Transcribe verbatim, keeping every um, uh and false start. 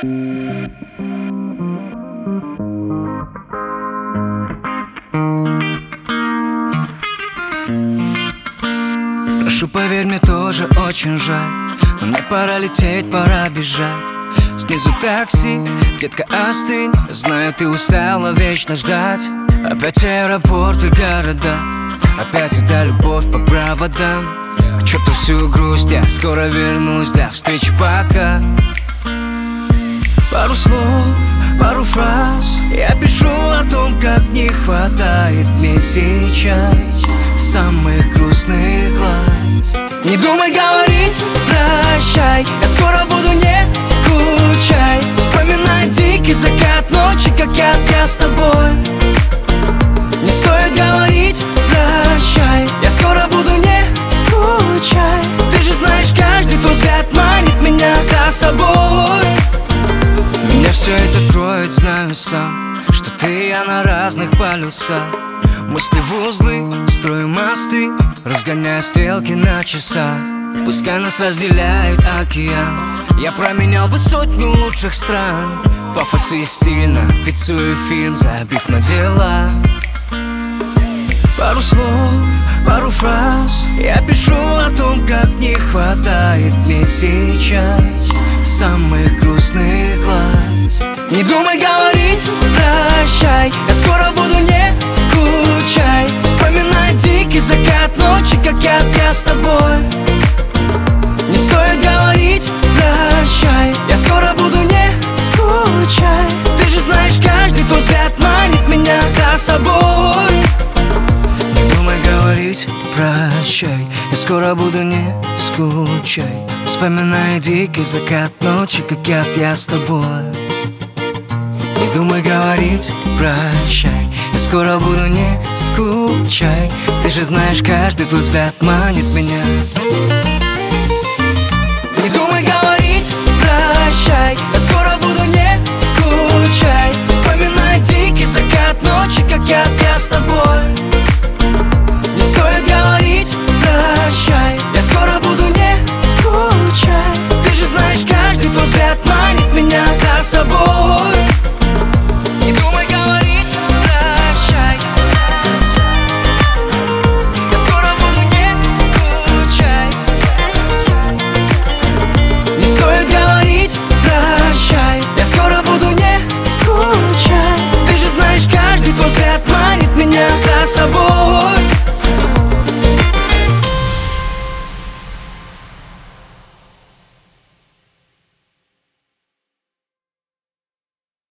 Прошу, поверь, мне тоже очень жаль, но мне пора лететь, пора бежать. Снизу такси, детка, остынь. Знаю, ты устала вечно ждать. Опять аэропорты, города, опять эта любовь по проводам. К черту всю грусть, я скоро вернусь, до встречи, пока. Пару слов, пару фраз я пишу о том, как не хватает мне сейчас самых грустных глаз. Не думай говорить прощай, я скоро буду, не скучай. Вспоминай дикий закат ночи, как я, я с тобой. Не стоит говорить прощай, я скоро буду, не скучай. Ты же знаешь, каждый твой взгляд манит меня за собой. Меня все это кроет, знаю сам, что ты и я на разных полюсах. Мысли в узлы, строю мосты, разгоняя стрелки на часах. Пускай нас разделяет океан, я променял бы сотню лучших стран. Пафос и стильно, пиццу и фильм, забив на дела. Пару слов, пару фраз я пишу о том, как не хватает мне сейчас самых грустных глаз. Не думай говорить прощай, я скоро буду, не скучай. Вспоминай дикий закат ночи, как я, я с тобой. Не стоит говорить прощай, я скоро буду, не скучай. Ты же знаешь, каждый твой взгляд манит меня за собой. Не думай говорить прощай, я скоро буду, не скучай. Вспоминай дикий закат ночи, как я, я с тобой. Не думай говорить прощай, я скоро буду, не скучай. Ты же знаешь, каждый твой взгляд манит меня.